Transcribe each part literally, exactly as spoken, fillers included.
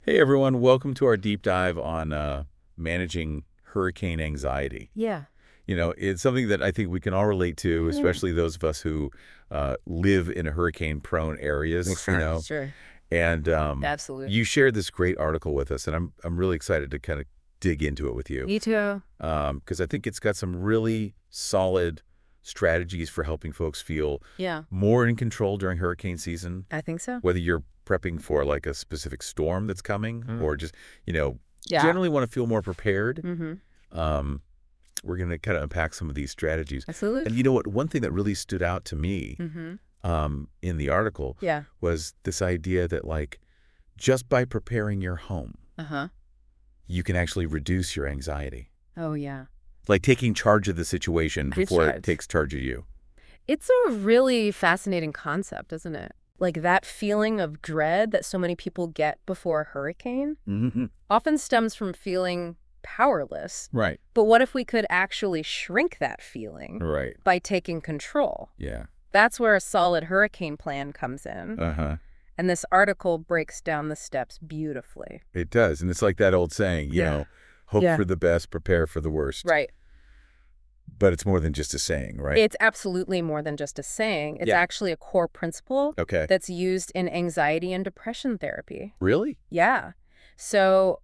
Hey everyone, welcome to our deep dive on uh, managing hurricane anxiety. Yeah. You know, it's something that I think we can all relate to, especially those of us who uh, live in hurricane-prone areas, you know. Sure. And um, Absolutely. you shared this great article with us, and I'm I'm really excited to kind of dig into it with you. Me too. Um, because I think it's got some really solid strategies for helping folks feel Yeah. more in control during hurricane season, I think so. whether you're prepping for like a specific storm that's coming Mm. or just, you know, Yeah. generally want to feel more prepared. Mm-hmm. Um, we're going to kind of unpack some of these strategies. Absolutely. And you know what? One thing that really stood out to me Mm-hmm. um, in the article Yeah. was this idea that like just by preparing your home, Uh-huh. you can actually reduce your anxiety. Oh, yeah. Like taking charge of the situation Great before charge. it takes charge of you. It's a really fascinating concept, isn't it? Like that feeling of dread that so many people get before a hurricane Mm-hmm. often stems from feeling powerless. Right. But what if we could actually shrink that feeling Right. by taking control? Yeah. That's where a solid hurricane plan comes in. Uh-huh. And this article breaks down the steps beautifully. It does. And it's like that old saying, you Yeah. know, hope Yeah. for the best, prepare for the worst. Right. But it's more than just a saying, right? It's absolutely more than just a saying. It's Yeah. actually a core principle Okay. that's used in anxiety and depression therapy. Really? Yeah. So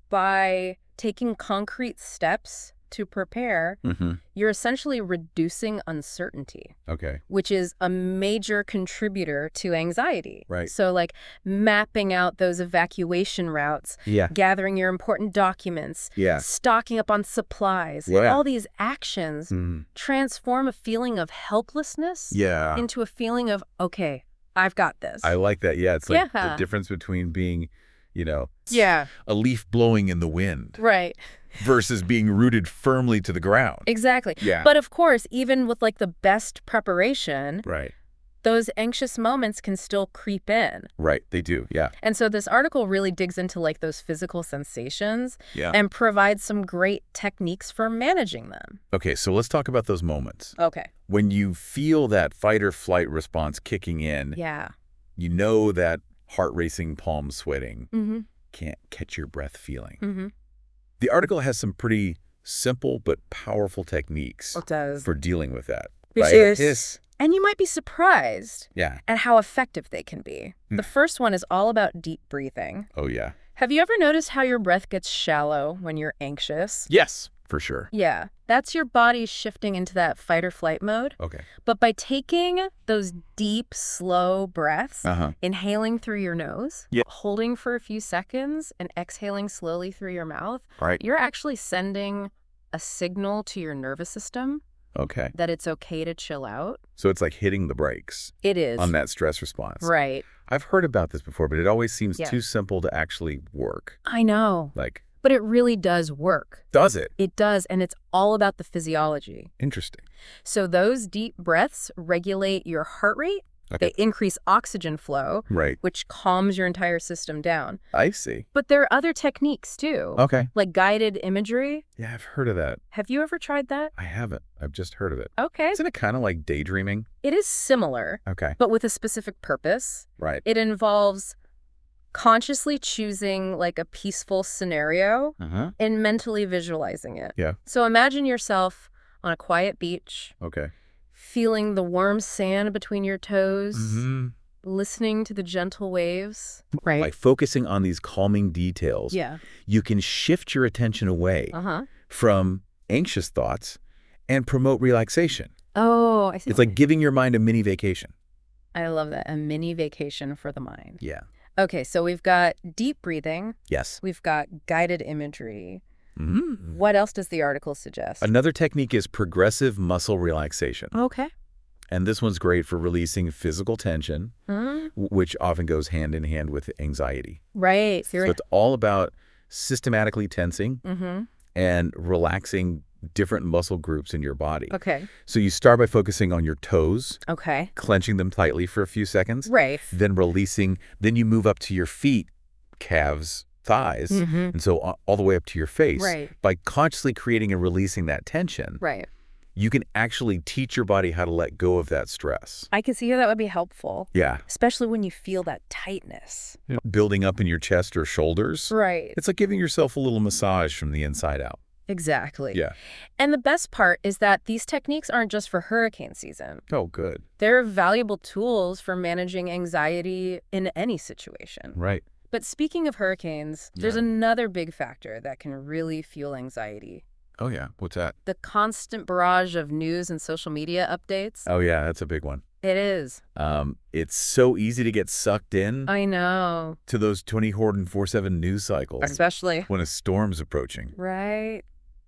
by taking concrete steps to prepare, Mm-hmm. you're essentially reducing uncertainty, Okay. which is a major contributor to anxiety. Right. So like mapping out those evacuation routes, Yeah. gathering your important documents, Yeah. stocking up on supplies, Yeah. all these actions Mm. transform a feeling of helplessness Yeah. into a feeling of, okay, I've got this. I like that. Yeah. It's like the Yeah. difference between being, you know, Yeah, a leaf blowing in the wind right. versus being rooted firmly to the ground. Exactly. Yeah. But of course, even with like the best preparation, Right. those anxious moments can still creep in. Right. They do. Yeah. And so this article really digs into like those physical sensations Yeah. and provides some great techniques for managing them. Okay. So let's talk about those moments. Okay. When you feel that fight or flight response kicking in, Yeah. you know that heart racing, palms sweating, Mm-hmm. can't catch your breath feeling. Mm-hmm. The article has some pretty simple but powerful techniques It does. for dealing with that. Which right? is- Yes. And you might be surprised Yeah. at how effective they can be. Hmm. The first one is all about deep breathing. Oh, yeah. Have you ever noticed how your breath gets shallow when you're anxious? Yes. For sure. Yeah, that's your body shifting into that fight or flight mode. Okay. But by taking those deep, slow breaths, Uh-huh. inhaling through your nose, Yeah. holding for a few seconds, and exhaling slowly through your mouth, Right. you're actually sending a signal to your nervous system Okay. that it's okay to chill out. So it's like hitting the brakes It is. on that stress response. Right. I've heard about this before, but it always seems Yeah. too simple to actually work. I know. Like, But it really does work. does it? It does, and it's all about the physiology. Interesting. So those deep breaths regulate your heart rate. Okay. They increase oxygen flow, Right. which calms your entire system down. I see. But there are other techniques, too, Okay. like guided imagery. Yeah, I've heard of that. Have you ever tried that? I haven't. I've just heard of it. Okay. Isn't it kind of like daydreaming? It is similar, Okay. but with a specific purpose. Right. It involves consciously choosing like a peaceful scenario Uh-huh. and mentally visualizing it. Yeah. So imagine yourself on a quiet beach, Okay. feeling the warm sand between your toes, Mm-hmm. listening to the gentle waves. Right. By focusing on these calming details, Yeah. you can shift your attention away Uh-huh. from anxious thoughts and promote relaxation. Oh, I see. It's like giving your mind a mini vacation. I love that. A mini vacation for the mind. Yeah. Okay, so we've got deep breathing. Yes. We've got guided imagery. Mm. What else does the article suggest? Another technique is progressive muscle relaxation. Okay. And this one's great for releasing physical tension, Mm, w- which often goes hand in hand with anxiety. right. So it's all about systematically tensing Mm-hmm. and relaxing different muscle groups in your body. Okay. So you start by focusing on your toes, Okay. clenching them tightly for a few seconds, Right. then releasing. Then you move up to your feet, calves, thighs, Mm-hmm. and so a- all the way up to your face. Right. By consciously creating and releasing that tension, Right. you can actually teach your body how to let go of that stress. I can see how that would be helpful. Yeah. Especially when you feel that tightness. Yeah. Building up in your chest or shoulders. Right. It's like giving yourself a little massage from the inside out. Exactly. Yeah. And the best part is that these techniques aren't just for hurricane season. Oh, good. They're valuable tools for managing anxiety in any situation. Right. But speaking of hurricanes, there's Yeah. another big factor that can really fuel anxiety. Oh, yeah. What's that? The constant barrage of news and social media updates. Oh, yeah. That's a big one. It is. Um, it's so easy to get sucked in I know. to those twenty-four and four seven news cycles. Especially. When a storm's approaching. Right.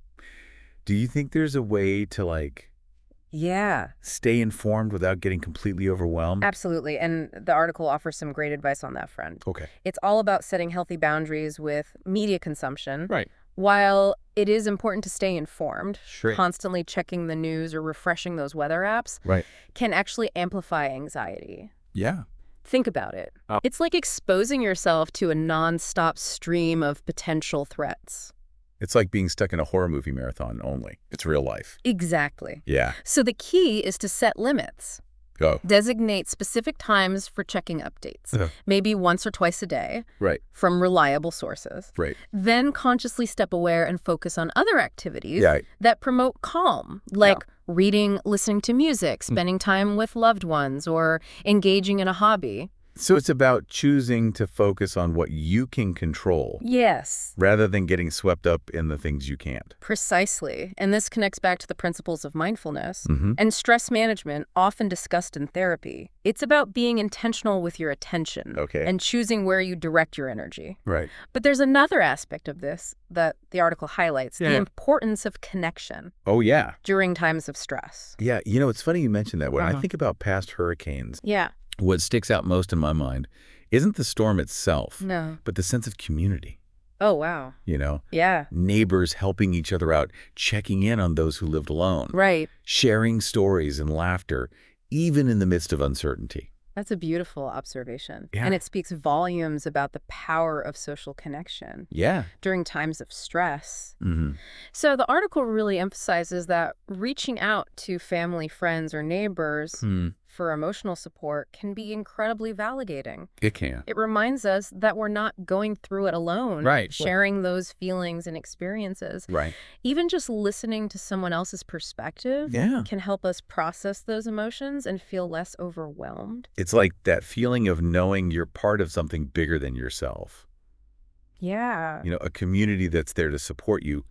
Do you think there's a way to, like, Yeah. stay informed without getting completely overwhelmed? Absolutely. And the article offers some great advice on that front. Okay. It's all about setting healthy boundaries with media consumption. Right. While it is important to stay informed, Sure. constantly checking the news or refreshing those weather apps Right. can actually amplify anxiety. Yeah. Think about it. Oh. It's like exposing yourself to a nonstop stream of potential threats. It's like being stuck in a horror movie marathon only. It's real life. Exactly. Yeah. So the key is to set limits. Go. Designate specific times for checking updates, Uh-huh. maybe once or twice a day, Right. from reliable sources. Right. Then consciously step aware and focus on other activities Yeah. that promote calm, like reading, listening to music, spending time with loved ones, or engaging in a hobby. So it's about choosing to focus on what you can control Yes, rather than getting swept up in the things you can't. precisely. And this connects back to the principles of mindfulness Mm-hmm. and stress management, often discussed in therapy. It's about being intentional with your attention Okay. and choosing where you direct your energy. Right. But there's another aspect of this that the article highlights, the Yeah. importance of connection Oh, yeah. during times of stress. Yeah. You know, it's funny you mentioned that. When I Uh-huh. think about past hurricanes, Yeah. what sticks out most in my mind isn't the storm itself, No. but the sense of community. Oh, wow. You know, Yeah. neighbors helping each other out, checking in on those who lived alone, Right. sharing stories and laughter, even in the midst of uncertainty. That's a beautiful observation. Yeah. And it speaks volumes about the power of social connection Yeah. during times of stress. Mm-hmm. So the article really emphasizes that reaching out to family, friends, or neighbors Hmm. for emotional support can be incredibly validating. It can. It reminds us that we're not going through it alone. Right. Sharing those feelings and experiences. Right. Even just listening to someone else's perspective Yeah. can help us process those emotions and feel less overwhelmed. It's like that feeling of knowing you're part of something bigger than yourself. Yeah. You know, a community that's there to support you.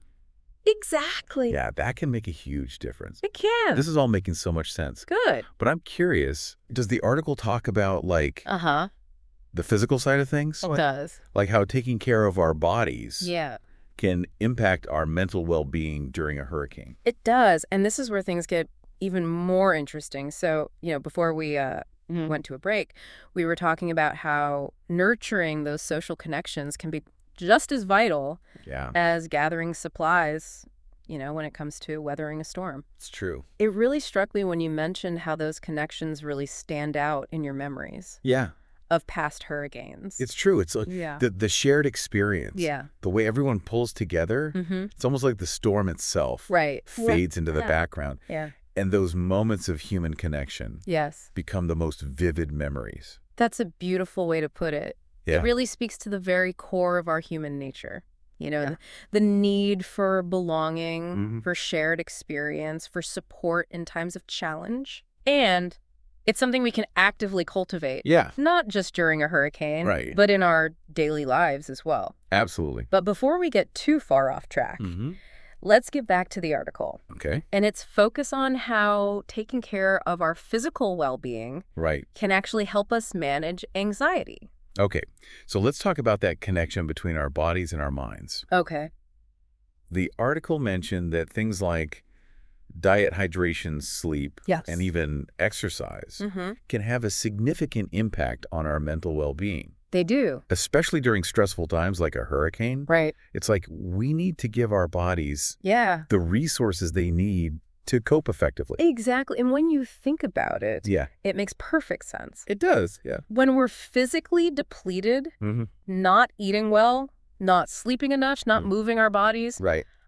Exactly. Yeah, that can make a huge difference. It can. This is all making so much sense. Good. But I'm curious, does the article talk about, like, Uh-huh. the physical side of things? It does. Like how taking care of our bodies Yeah. can impact our mental well-being during a hurricane? It does. And this is where things get even more interesting. So, you know, before we uh, went to a break, we were talking about how nurturing those social connections can be just as vital Yeah, as gathering supplies, you know, when it comes to weathering a storm. it's true. It really struck me when you mentioned how those connections really stand out in your memories Yeah, of past hurricanes. it's true. It's like yeah. the, the shared experience. Yeah. The way everyone pulls together, Mm-hmm. it's almost like the storm itself Right. fades into the Yeah. background. Yeah. And those moments of human connection Yes. become the most vivid memories. That's a beautiful way to put it. Yeah. It really speaks to the very core of our human nature. You know, Yeah. the, the need for belonging, Mhm. for shared experience, for support in times of challenge. And it's something we can actively cultivate, Yeah, not just during a hurricane, Right. but in our daily lives as well. absolutely. But before we get too far off track, Mm-hmm. let's get back to the article. Okay, And its focus on how taking care of our physical well-being right. can actually help us manage anxiety. Okay, so let's talk about that connection between our bodies and our minds. Okay. The article mentioned that things like diet, hydration, sleep, Yes. and even exercise Mm-hmm. can have a significant impact on our mental well-being, They do. especially during stressful times like a hurricane. Right. It's like we need to give our bodies Yeah. the resources they need to cope effectively. Exactly. And when you think about it, Yeah, it makes perfect sense. it does. Yeah. When we're physically depleted, Mm-hmm. not eating well, not sleeping enough, not Mm. moving our bodies, Right.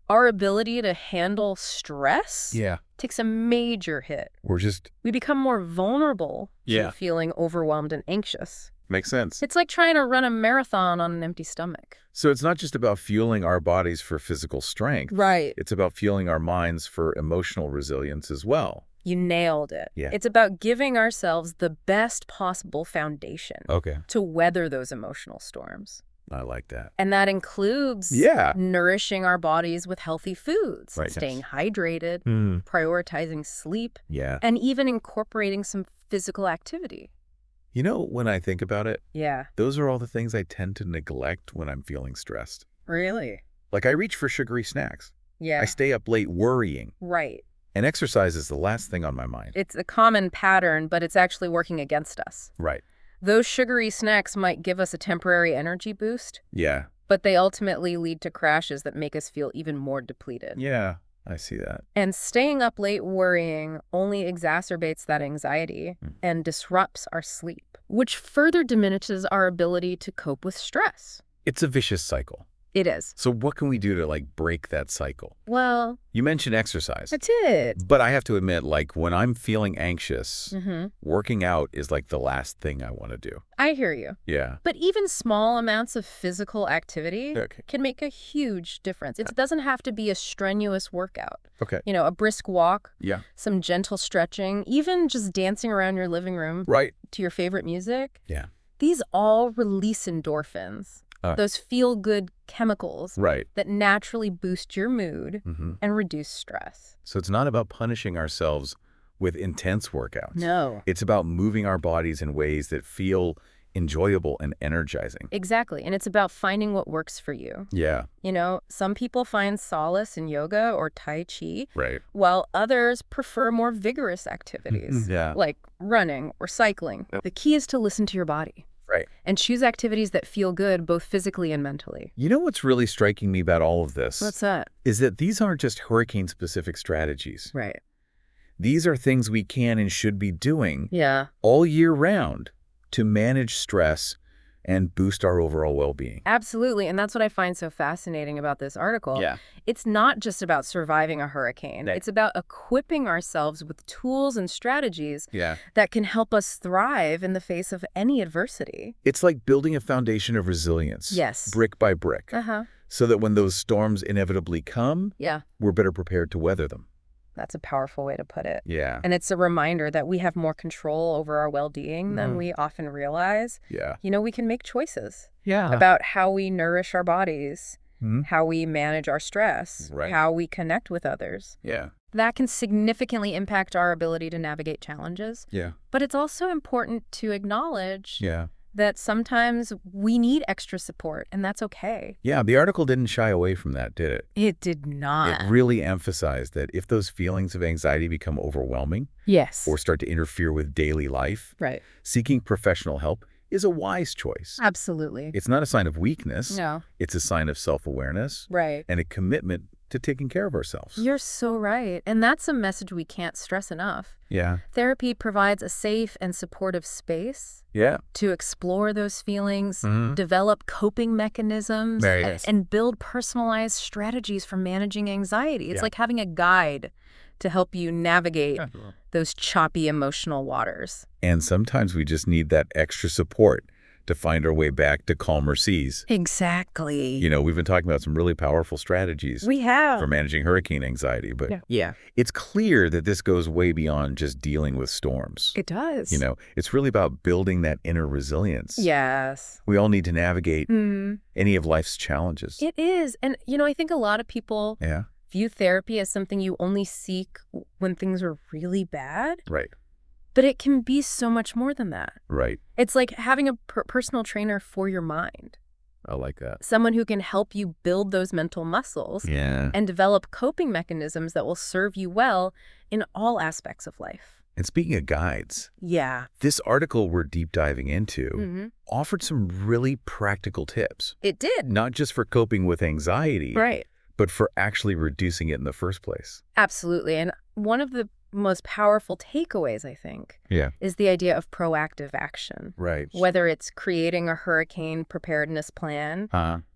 our ability to handle stress Yeah. takes a major hit. We're just... We become more vulnerable Yeah. to feeling overwhelmed and anxious. Makes sense. It's like trying to run a marathon on an empty stomach. So it's not just about fueling our bodies for physical strength. Right. It's about fueling our minds for emotional resilience as well. You nailed it. Yeah. It's about giving ourselves the best possible foundation Okay. to weather those emotional storms. I like that. And that includes Yeah. nourishing our bodies with healthy foods, Right. staying hydrated, Mm. prioritizing sleep, Yeah. and even incorporating some physical activity. You know, when I think about it, Yeah. those are all the things I tend to neglect when I'm feeling stressed. Really? Like I reach for sugary snacks. Yeah. I stay up late worrying. Right. And exercise is the last thing on my mind. It's a common pattern, but it's actually working against us. Right. Those sugary snacks might give us a temporary energy boost, Yeah. but they ultimately lead to crashes that make us feel even more depleted. Yeah. I see that. And staying up late worrying only exacerbates that anxiety Mm. and disrupts our sleep, which further diminishes our ability to cope with stress. It's a vicious cycle. It is. So what can we do to like break that cycle? Well, You mentioned exercise. that's it. But I have to admit, like when I'm feeling anxious, Mm-hmm. working out is like the last thing I want to do. I hear you. Yeah. But even small amounts of physical activity Okay. can make a huge difference. It doesn't have to be a strenuous workout. Okay. You know, a brisk walk, Yeah. some gentle stretching, even just dancing around your living room Right. to your favorite music. Yeah. These all release endorphins, Uh. those feel-good chemicals Right. that naturally boost your mood Mm-hmm. and reduce stress. So it's not about punishing ourselves with intense workouts. No. It's about moving our bodies in ways that feel enjoyable and energizing. Exactly. And it's about finding what works for you. Yeah. You know, some people find solace in yoga or Tai Chi, Right. while others prefer more vigorous activities, Yeah. like running or cycling. The key is to listen to your body. Right. And choose activities that feel good both physically and mentally. You know what's really striking me about all of this What's that? is that these aren't just hurricane-specific strategies. Right. These are things we can and should be doing Yeah. all year round to manage stress and boost our overall well-being. Absolutely. And that's what I find so fascinating about this article. Yeah. It's not just about surviving a hurricane. Right. It's about equipping ourselves with tools and strategies Yeah. that can help us thrive in the face of any adversity. It's like building a foundation of resilience. Yes. Brick by brick. Uh-huh. So that when those storms inevitably come, Yeah. we're better prepared to weather them. That's a powerful way to put it. Yeah. And it's a reminder that we have more control over our well-being than Mhm. we often realize. Yeah. You know, we can make choices Yeah. about how we nourish our bodies, Mhm. how we manage our stress, Right. how we connect with others. Yeah. That can significantly impact our ability to navigate challenges. Yeah. But it's also important to acknowledge Yeah. that sometimes we need extra support, and that's okay. Yeah. The article didn't shy away from that, did it? It did not. It really emphasized that if those feelings of anxiety become overwhelming Yes. or start to interfere with daily life, Right. seeking professional help is a wise choice. Absolutely. It's not a sign of weakness. No. It's a sign of self-awareness Right. and a commitment to taking care of ourselves. You're so right. And that's a message we can't stress enough. Yeah. Therapy provides a safe and supportive space Yeah. to explore those feelings, Mhm. develop coping mechanisms, Very a- nice. and build personalized strategies for managing anxiety. It's Yeah. like having a guide to help you navigate those choppy emotional waters. And sometimes we just need that extra support to find our way back to calmer seas. Exactly. You know, we've been talking about some really powerful strategies We have. for managing hurricane anxiety, but Yeah. yeah. it's clear that this goes way beyond just dealing with storms. It does. You know, it's really about building that inner resilience. Yes. We all need to navigate Mm, any of life's challenges. it is. And, you know, I think a lot of people Yeah, view therapy as something you only seek when things are really bad. right, But it can be so much more than that. right. It's like having a per personal trainer for your mind, I like that. someone who can help you build those mental muscles Yeah. and develop coping mechanisms that will serve you well in all aspects of life. And speaking of guides, Yeah. this article we're deep diving into Mm-hmm. offered some really practical tips, It did. not just for coping with anxiety, Right. but for actually reducing it in the first place. Absolutely. And one of the most powerful takeaways, I think, Yeah. is the idea of proactive action. Right. Whether it's creating a hurricane preparedness plan, Uh,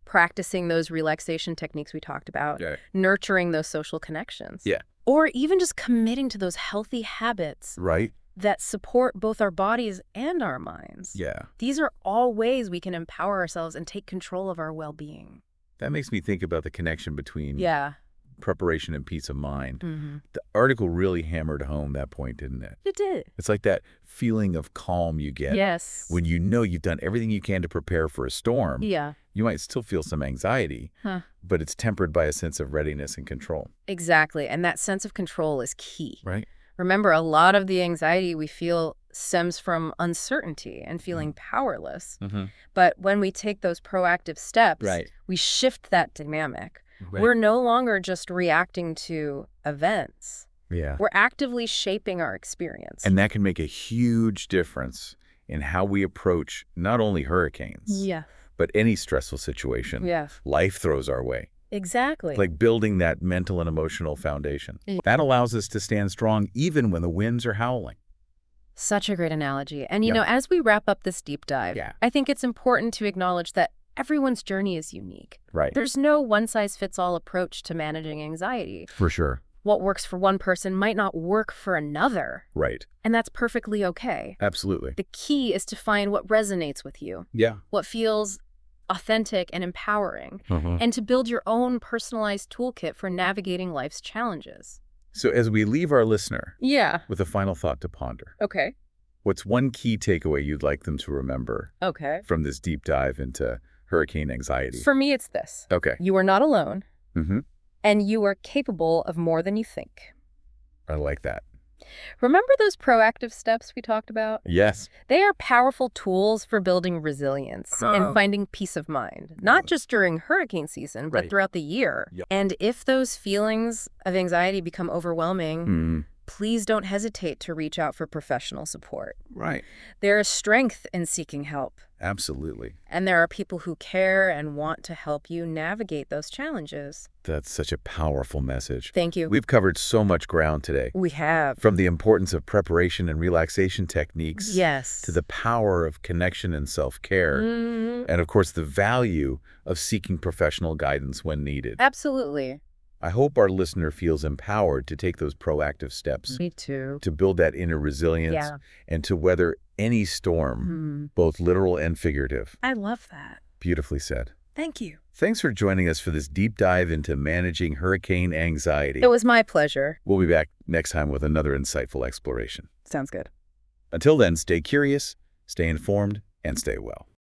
practicing those relaxation techniques we talked about, Yeah. nurturing those social connections. Yeah. Or even just committing to those healthy habits Right? that support both our bodies and our minds. Yeah. These are all ways we can empower ourselves and take control of our well-being. That makes me think about the connection between Yeah. preparation and peace of mind. Mm-hmm. The article really hammered home that point, didn't it? It did. It's like that feeling of calm you get Yes. when you know you've done everything you can to prepare for a storm. Yeah. You might still feel some anxiety, Huh. but it's tempered by a sense of readiness and control. Exactly. And that sense of control is key. Right? Remember, a lot of the anxiety we feel stems from uncertainty and feeling powerless. Mm-hmm. But when we take those proactive steps, Right. we shift that dynamic. Right. We're no longer just reacting to events. Yeah. We're actively shaping our experience. And that can make a huge difference in how we approach not only hurricanes, yeah. but any stressful situation Yeah. life throws our way. Exactly. Like building that mental and emotional foundation. Yeah. That allows us to stand strong even when the winds are howling. Such a great analogy. And, you Yeah. know, as we wrap up this deep dive, Yeah. I think it's important to acknowledge that everyone's journey is unique. Right. There's no one-size-fits-all approach to managing anxiety. For sure. What works for one person might not work for another, Right. and that's perfectly okay. Absolutely. The key is to find what resonates with you, Yeah. what feels authentic and empowering, Uh-huh. and to build your own personalized toolkit for navigating life's challenges. So as we leave our listener Yeah. with a final thought to ponder, Okay. what's one key takeaway you'd like them to remember Okay. from this deep dive into hurricane anxiety? For me, it's this. Okay. You are not alone, Mm-hmm. and you are capable of more than you think. I like that. Remember those proactive steps we talked about? Yes. They are powerful tools for building resilience Oh. and finding peace of mind, not just during hurricane season, but Right. throughout the year. Yep. And if those feelings of anxiety become overwhelming, Mm. please don't hesitate to reach out for professional support. Right. There is strength in seeking help, Absolutely. and there are people who care and want to help you navigate those challenges. That's such a powerful message. Thank you. We've covered so much ground today, We have. from the importance of preparation and relaxation techniques Yes. to the power of connection and self-care, Mhm. and of course the value of seeking professional guidance when needed. Absolutely. I hope our listener feels empowered to take those proactive steps Me too. to build that inner resilience Yeah. and to weather any storm, Mhm. both literal and figurative. I love that. Beautifully said. Thank you. Thanks for joining us for this deep dive into managing hurricane anxiety. It was my pleasure. We'll be back next time with another insightful exploration. Sounds good. Until then, stay curious, stay informed, and stay well.